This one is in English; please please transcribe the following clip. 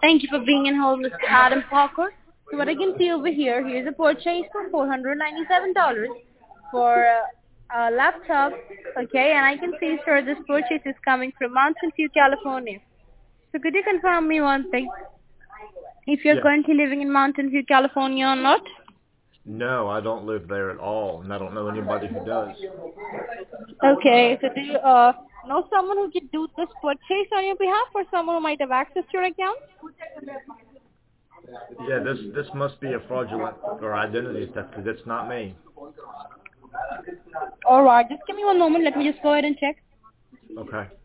Thank you for being in hold, Mr. Adam Parker. So what I can see over here, here's a purchase for $497 for a laptop. Okay, and I can see, sir, this purchase is coming from Mountain View, California. So could you confirm me one thing? If you're Yes. currently living in Mountain View, California or not? No, I don't live there at all, and I don't know anybody who does. Okay, so do you know someone who can do this purchase on your behalf or someone who might have access to your account? Yeah, this must be a fraudulent or identity theft because it's not me. Alright, just give me one moment. Let me just go ahead and check. Okay.